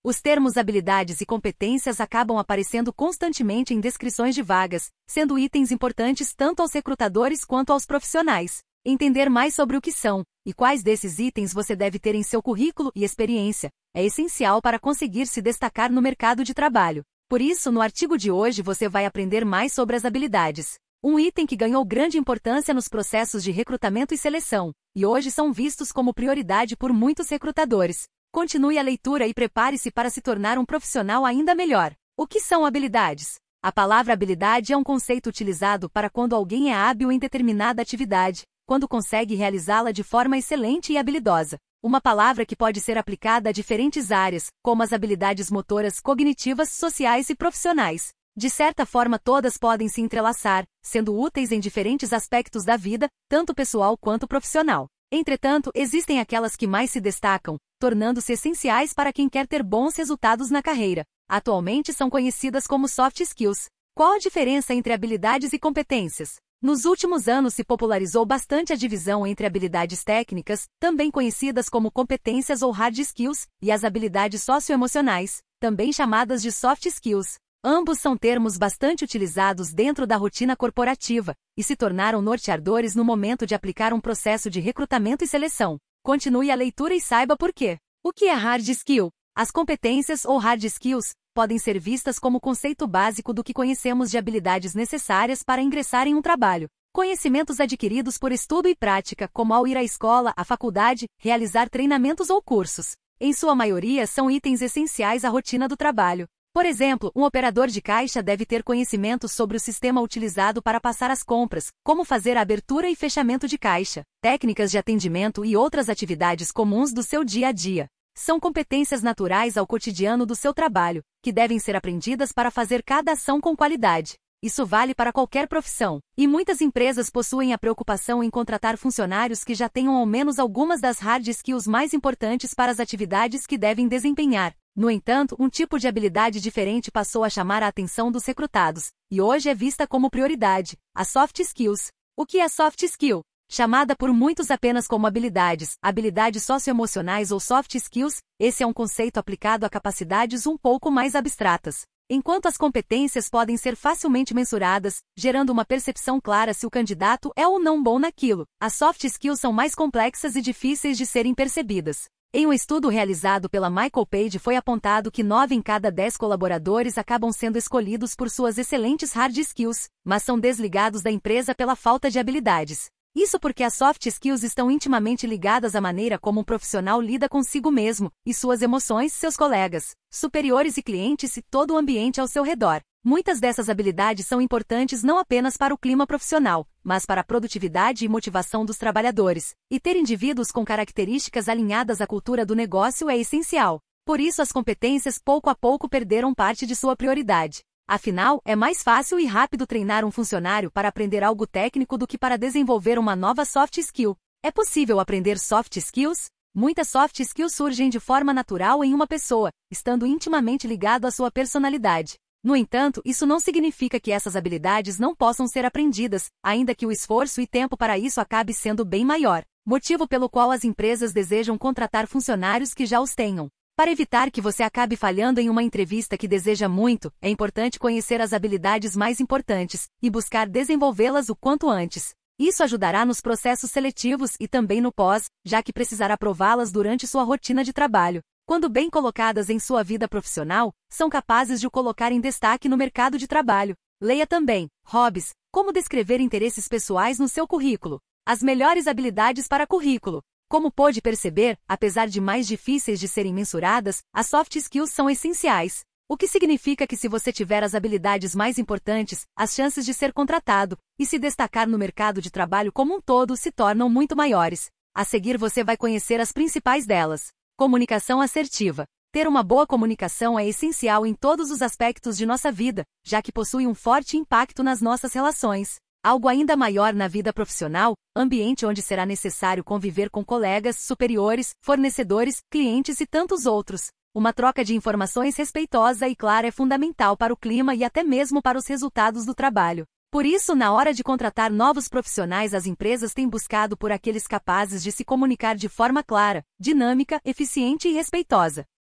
Os termos habilidades e competências acabam aparecendo constantemente em descrições de vagas, sendo itens importantes tanto aos recrutadores quanto aos profissionais. Entender mais sobre o que são e quais desses itens você deve ter em seu currículo e experiência é essencial para conseguir se destacar no mercado de trabalho. Por isso, no artigo de hoje você vai aprender mais sobre as habilidades. Um item que ganhou grande importância nos processos de recrutamento e seleção, e hoje são vistos como prioridade por muitos recrutadores. Continue a leitura e prepare-se para se tornar um profissional ainda melhor. O que são habilidades? A palavra habilidade é um conceito utilizado para quando alguém é hábil em determinada atividade, quando consegue realizá-la de forma excelente e habilidosa. Uma palavra que pode ser aplicada a diferentes áreas, como as habilidades motoras, cognitivas, sociais e profissionais. De certa forma, todas podem se entrelaçar, sendo úteis em diferentes aspectos da vida, tanto pessoal quanto profissional. Entretanto, existem aquelas que mais se destacam, tornando-se essenciais para quem quer ter bons resultados na carreira. Atualmente são conhecidas como soft skills. Qual a diferença entre habilidades e competências? Nos últimos anos se popularizou bastante a divisão entre habilidades técnicas, também conhecidas como competências ou hard skills, e as habilidades socioemocionais, também chamadas de soft skills. Ambos são termos bastante utilizados dentro da rotina corporativa e se tornaram norteadores no momento de aplicar um processo de recrutamento e seleção. Continue a leitura e saiba por quê. O que é hard skill? As competências ou hard skills podem ser vistas como conceito básico do que conhecemos de habilidades necessárias para ingressar em um trabalho. Conhecimentos adquiridos por estudo e prática, como ao ir à escola, à faculdade, realizar treinamentos ou cursos. Em sua maioria, são itens essenciais à rotina do trabalho. Por exemplo, um operador de caixa deve ter conhecimentos sobre o sistema utilizado para passar as compras, como fazer a abertura e fechamento de caixa, técnicas de atendimento e outras atividades comuns do seu dia a dia. São competências naturais ao cotidiano do seu trabalho, que devem ser aprendidas para fazer cada ação com qualidade. Isso vale para qualquer profissão, e muitas empresas possuem a preocupação em contratar funcionários que já tenham ao menos algumas das hard skills mais importantes para as atividades que devem desempenhar. No entanto, um tipo de habilidade diferente passou a chamar a atenção dos recrutados, e hoje é vista como prioridade: as soft skills. O que é soft skill? Chamada por muitos apenas como habilidades socioemocionais ou soft skills, esse é um conceito aplicado a capacidades um pouco mais abstratas. Enquanto as competências podem ser facilmente mensuradas, gerando uma percepção clara se o candidato é ou não bom naquilo, as soft skills são mais complexas e difíceis de serem percebidas. Em um estudo realizado pela Michael Page foi apontado que 9 em cada 10 colaboradores acabam sendo escolhidos por suas excelentes hard skills, mas são desligados da empresa pela falta de habilidades. Isso porque as soft skills estão intimamente ligadas à maneira como um profissional lida consigo mesmo, e suas emoções, seus colegas, superiores e clientes e todo o ambiente ao seu redor. Muitas dessas habilidades são importantes não apenas para o clima profissional, mas para a produtividade e motivação dos trabalhadores. E ter indivíduos com características alinhadas à cultura do negócio é essencial. Por isso as competências pouco a pouco perderam parte de sua prioridade. Afinal, é mais fácil e rápido treinar um funcionário para aprender algo técnico do que para desenvolver uma nova soft skill. É possível aprender soft skills? Muitas soft skills surgem de forma natural em uma pessoa, estando intimamente ligado à sua personalidade. No entanto, isso não significa que essas habilidades não possam ser aprendidas, ainda que o esforço e tempo para isso acabe sendo bem maior, motivo pelo qual as empresas desejam contratar funcionários que já os tenham. Para evitar que você acabe falhando em uma entrevista que deseja muito, é importante conhecer as habilidades mais importantes e buscar desenvolvê-las o quanto antes. Isso ajudará nos processos seletivos e também no pós, já que precisará prová-las durante sua rotina de trabalho. Quando bem colocadas em sua vida profissional, são capazes de o colocar em destaque no mercado de trabalho. Leia também: hobbies, como descrever interesses pessoais no seu currículo. As melhores habilidades para currículo. Como pôde perceber, apesar de mais difíceis de serem mensuradas, as soft skills são essenciais. O que significa que se você tiver as habilidades mais importantes, as chances de ser contratado e se destacar no mercado de trabalho como um todo se tornam muito maiores. A seguir você vai conhecer as principais delas. Comunicação assertiva. Ter uma boa comunicação é essencial em todos os aspectos de nossa vida, já que possui um forte impacto nas nossas relações. Algo ainda maior na vida profissional, ambiente onde será necessário conviver com colegas, superiores, fornecedores, clientes e tantos outros. Uma troca de informações respeitosa e clara é fundamental para o clima e até mesmo para os resultados do trabalho. Por isso, na hora de contratar novos profissionais, as empresas têm buscado por aqueles capazes de se comunicar de forma clara, dinâmica, eficiente e respeitosa.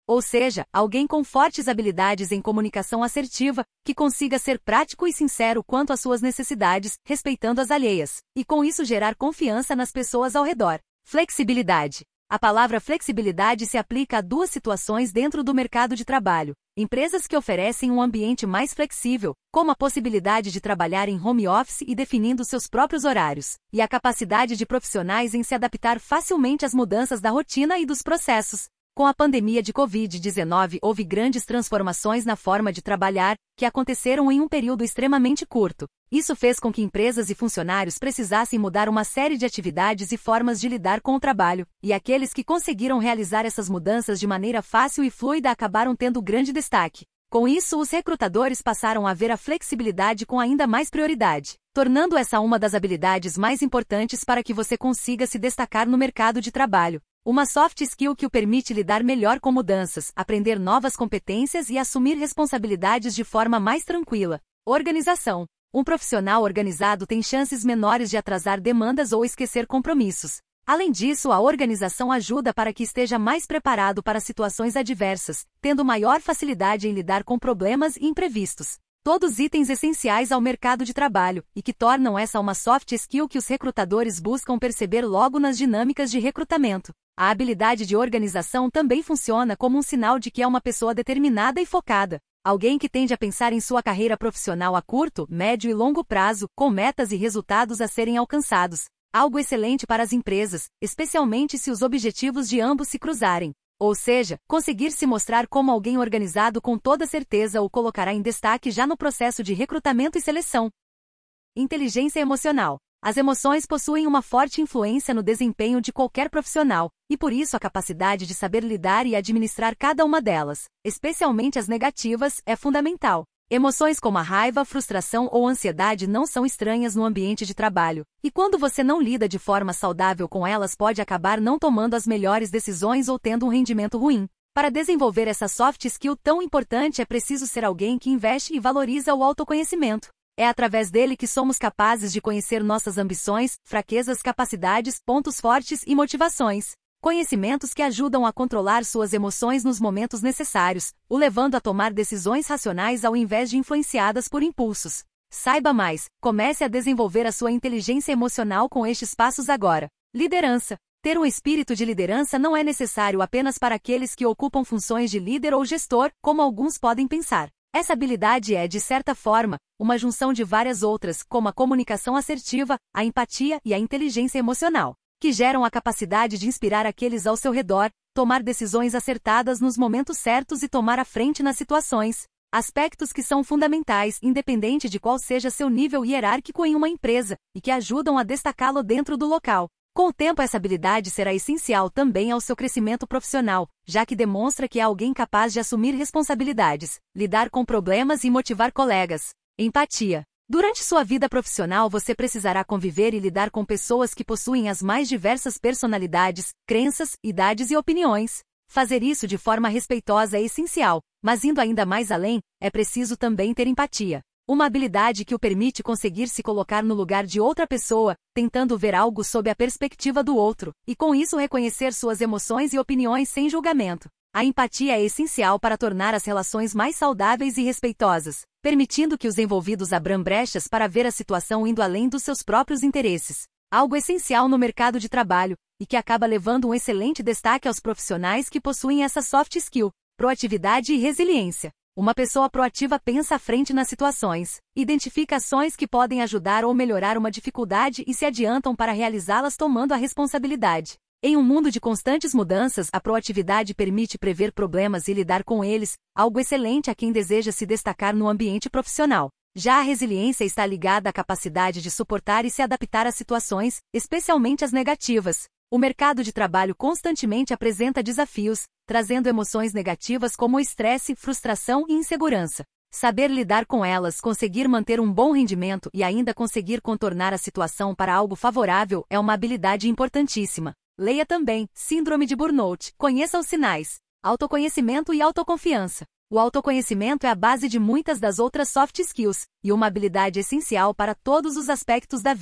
Ou seja, alguém com fortes habilidades em comunicação assertiva, que consiga ser prático e sincero quanto às suas necessidades, respeitando as alheias, e com isso gerar confiança nas pessoas ao redor. Flexibilidade. A palavra flexibilidade se aplica a duas situações dentro do mercado de trabalho. Empresas que oferecem um ambiente mais flexível, como a possibilidade de trabalhar em home office e definindo seus próprios horários, e a capacidade de profissionais em se adaptar facilmente às mudanças da rotina e dos processos. Com a pandemia de Covid-19, houve grandes transformações na forma de trabalhar, que aconteceram em um período extremamente curto. Isso fez com que empresas e funcionários precisassem mudar uma série de atividades e formas de lidar com o trabalho, e aqueles que conseguiram realizar essas mudanças de maneira fácil e fluida acabaram tendo grande destaque. Com isso, os recrutadores passaram a ver a flexibilidade com ainda mais prioridade, tornando essa uma das habilidades mais importantes para que você consiga se destacar no mercado de trabalho. Uma soft skill que o permite lidar melhor com mudanças, aprender novas competências e assumir responsabilidades de forma mais tranquila. Organização. Um profissional organizado tem chances menores de atrasar demandas ou esquecer compromissos. Além disso, a organização ajuda para que esteja mais preparado para situações adversas, tendo maior facilidade em lidar com problemas e imprevistos. Todos itens essenciais ao mercado de trabalho, e que tornam essa uma soft skill que os recrutadores buscam perceber logo nas dinâmicas de recrutamento. A habilidade de organização também funciona como um sinal de que é uma pessoa determinada e focada. Alguém que tende a pensar em sua carreira profissional a curto, médio e longo prazo, com metas e resultados a serem alcançados. Algo excelente para as empresas, especialmente se os objetivos de ambos se cruzarem. Ou seja, conseguir se mostrar como alguém organizado com toda certeza o colocará em destaque já no processo de recrutamento e seleção. Inteligência emocional. As emoções possuem uma forte influência no desempenho de qualquer profissional, e por isso a capacidade de saber lidar e administrar cada uma delas, especialmente as negativas, é fundamental. Emoções como a raiva, frustração ou ansiedade não são estranhas no ambiente de trabalho, e quando você não lida de forma saudável com elas pode acabar não tomando as melhores decisões ou tendo um rendimento ruim. Para desenvolver essa soft skill tão importante é preciso ser alguém que investe e valoriza o autoconhecimento. É através dele que somos capazes de conhecer nossas ambições, fraquezas, capacidades, pontos fortes e motivações. Conhecimentos que ajudam a controlar suas emoções nos momentos necessários, o levando a tomar decisões racionais ao invés de influenciadas por impulsos. Saiba mais, comece a desenvolver a sua inteligência emocional com estes passos agora. Liderança. Ter um espírito de liderança não é necessário apenas para aqueles que ocupam funções de líder ou gestor, como alguns podem pensar. Essa habilidade é, de certa forma, uma junção de várias outras, como a comunicação assertiva, a empatia e a inteligência emocional, que geram a capacidade de inspirar aqueles ao seu redor, tomar decisões acertadas nos momentos certos e tomar a frente nas situações. Aspectos que são fundamentais, independente de qual seja seu nível hierárquico em uma empresa, e que ajudam a destacá-lo dentro do local. Com o tempo, essa habilidade será essencial também ao seu crescimento profissional, já que demonstra que é alguém capaz de assumir responsabilidades, lidar com problemas e motivar colegas. Empatia. Durante sua vida profissional você precisará conviver e lidar com pessoas que possuem as mais diversas personalidades, crenças, idades e opiniões. Fazer isso de forma respeitosa é essencial, mas indo ainda mais além, é preciso também ter empatia. Uma habilidade que o permite conseguir se colocar no lugar de outra pessoa, tentando ver algo sob a perspectiva do outro, e com isso reconhecer suas emoções e opiniões sem julgamento. A empatia é essencial para tornar as relações mais saudáveis e respeitosas, permitindo que os envolvidos abram brechas para ver a situação indo além dos seus próprios interesses. Algo essencial no mercado de trabalho, e que acaba levando um excelente destaque aos profissionais que possuem essa soft skill, proatividade e resiliência. Uma pessoa proativa pensa à frente nas situações, identifica ações que podem ajudar ou melhorar uma dificuldade e se adiantam para realizá-las tomando a responsabilidade. Em um mundo de constantes mudanças, a proatividade permite prever problemas e lidar com eles, algo excelente a quem deseja se destacar no ambiente profissional. Já a resiliência está ligada à capacidade de suportar e se adaptar a situações, especialmente as negativas. O mercado de trabalho constantemente apresenta desafios, trazendo emoções negativas como estresse, frustração e insegurança. Saber lidar com elas, conseguir manter um bom rendimento e ainda conseguir contornar a situação para algo favorável é uma habilidade importantíssima. Leia também Síndrome de Burnout. Conheça os sinais. Autoconhecimento e autoconfiança. O autoconhecimento é a base de muitas das outras soft skills, e uma habilidade essencial para todos os aspectos da vida.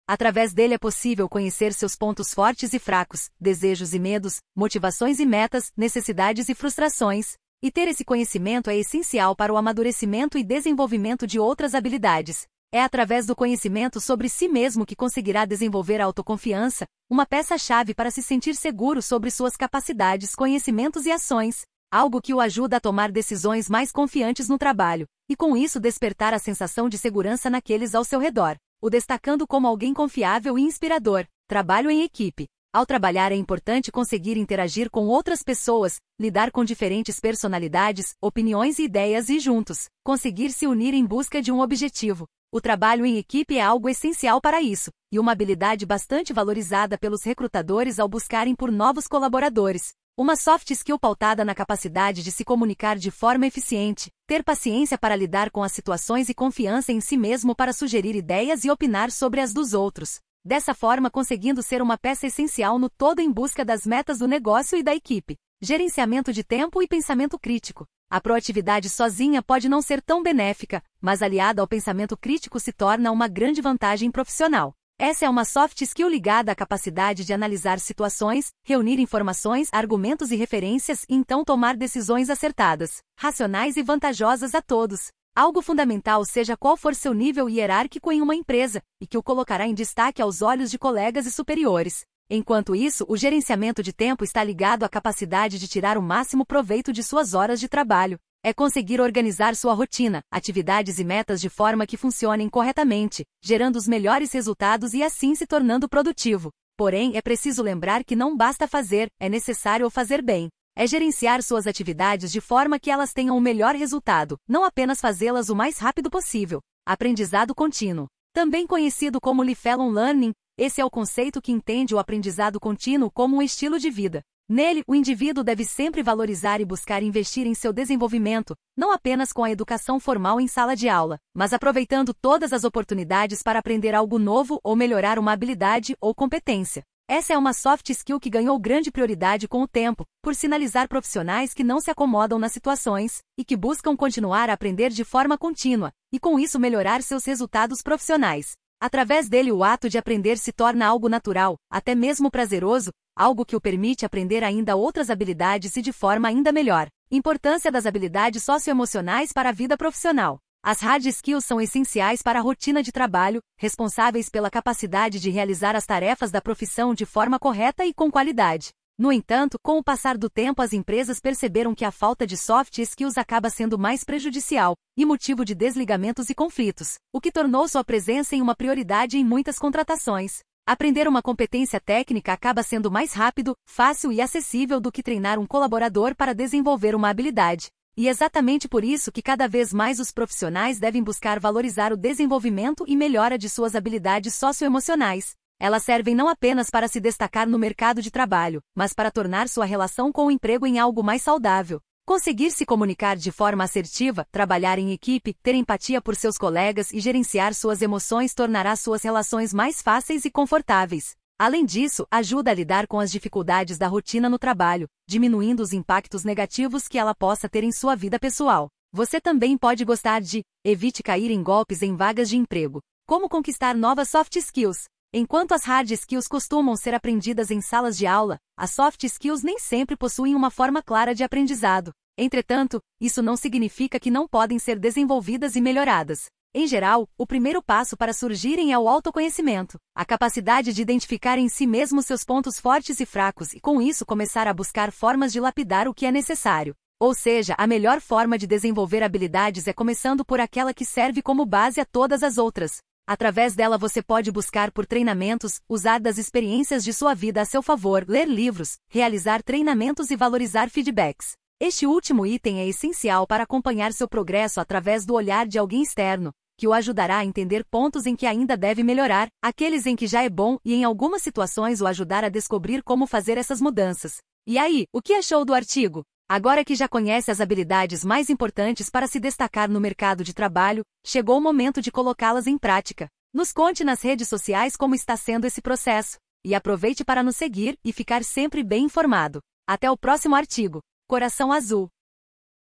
Através dele é possível conhecer seus pontos fortes e fracos, desejos e medos, motivações e metas, necessidades e frustrações. E ter esse conhecimento é essencial para o amadurecimento e desenvolvimento de outras habilidades. É através do conhecimento sobre si mesmo que conseguirá desenvolver a autoconfiança, uma peça-chave para se sentir seguro sobre suas capacidades, conhecimentos e ações. Algo que o ajuda a tomar decisões mais confiantes no trabalho, e com isso despertar a sensação de segurança naqueles ao seu redor, o destacando como alguém confiável e inspirador. Trabalho em equipe. Ao trabalhar é importante conseguir interagir com outras pessoas, lidar com diferentes personalidades, opiniões e ideias e juntos, conseguir se unir em busca de um objetivo. O trabalho em equipe é algo essencial para isso, e uma habilidade bastante valorizada pelos recrutadores ao buscarem por novos colaboradores. Uma soft skill pautada na capacidade de se comunicar de forma eficiente, ter paciência para lidar com as situações e confiança em si mesmo para sugerir ideias e opinar sobre as dos outros. Dessa forma conseguindo ser uma peça essencial no todo em busca das metas do negócio e da equipe. Gerenciamento de tempo e pensamento crítico. A proatividade sozinha pode não ser tão benéfica, mas aliada ao pensamento crítico se torna uma grande vantagem profissional. Essa é uma soft skill ligada à capacidade de analisar situações, reunir informações, argumentos e referências e então tomar decisões acertadas, racionais e vantajosas a todos. Algo fundamental seja qual for seu nível hierárquico em uma empresa, e que o colocará em destaque aos olhos de colegas e superiores. Enquanto isso, o gerenciamento de tempo está ligado à capacidade de tirar o máximo proveito de suas horas de trabalho. É conseguir organizar sua rotina, atividades e metas de forma que funcionem corretamente, gerando os melhores resultados e assim se tornando produtivo. Porém, é preciso lembrar que não basta fazer, é necessário fazer bem. É gerenciar suas atividades de forma que elas tenham o melhor resultado, não apenas fazê-las o mais rápido possível. Aprendizado contínuo. Também conhecido como lifelong learning, esse é o conceito que entende o aprendizado contínuo como um estilo de vida. Nele, o indivíduo deve sempre valorizar e buscar investir em seu desenvolvimento, não apenas com a educação formal em sala de aula, mas aproveitando todas as oportunidades para aprender algo novo ou melhorar uma habilidade ou competência. Essa é uma soft skill que ganhou grande prioridade com o tempo, por sinalizar profissionais que não se acomodam nas situações e que buscam continuar a aprender de forma contínua, e com isso melhorar seus resultados profissionais. Através dele o ato de aprender se torna algo natural, até mesmo prazeroso, algo que o permite aprender ainda outras habilidades e de forma ainda melhor. Importância das habilidades socioemocionais para a vida profissional. As hard skills são essenciais para a rotina de trabalho, responsáveis pela capacidade de realizar as tarefas da profissão de forma correta e com qualidade. No entanto, com o passar do tempo as empresas perceberam que a falta de soft skills acaba sendo mais prejudicial e motivo de desligamentos e conflitos, o que tornou sua presença em uma prioridade em muitas contratações. Aprender uma competência técnica acaba sendo mais rápido, fácil e acessível do que treinar um colaborador para desenvolver uma habilidade. E é exatamente por isso que cada vez mais os profissionais devem buscar valorizar o desenvolvimento e melhora de suas habilidades socioemocionais. Elas servem não apenas para se destacar no mercado de trabalho, mas para tornar sua relação com o emprego em algo mais saudável. Conseguir se comunicar de forma assertiva, trabalhar em equipe, ter empatia por seus colegas e gerenciar suas emoções tornará suas relações mais fáceis e confortáveis. Além disso, ajuda a lidar com as dificuldades da rotina no trabalho, diminuindo os impactos negativos que ela possa ter em sua vida pessoal. Você também pode gostar de evite cair em golpes em vagas de emprego. Como conquistar novas soft skills? Enquanto as hard skills costumam ser aprendidas em salas de aula, as soft skills nem sempre possuem uma forma clara de aprendizado. Entretanto, isso não significa que não podem ser desenvolvidas e melhoradas. Em geral, o primeiro passo para surgirem é o autoconhecimento, a capacidade de identificar em si mesmo seus pontos fortes e fracos e com isso começar a buscar formas de lapidar o que é necessário. Ou seja, a melhor forma de desenvolver habilidades é começando por aquela que serve como base a todas as outras. Através dela você pode buscar por treinamentos, usar das experiências de sua vida a seu favor, ler livros, realizar treinamentos e valorizar feedbacks. Este último item é essencial para acompanhar seu progresso através do olhar de alguém externo, que o ajudará a entender pontos em que ainda deve melhorar, aqueles em que já é bom e em algumas situações o ajudar a descobrir como fazer essas mudanças. E aí, o que achou do artigo? Agora que já conhece as habilidades mais importantes para se destacar no mercado de trabalho, chegou o momento de colocá-las em prática. Nos conte nas redes sociais como está sendo esse processo. E aproveite para nos seguir e ficar sempre bem informado. Até o próximo artigo. Coração Azul.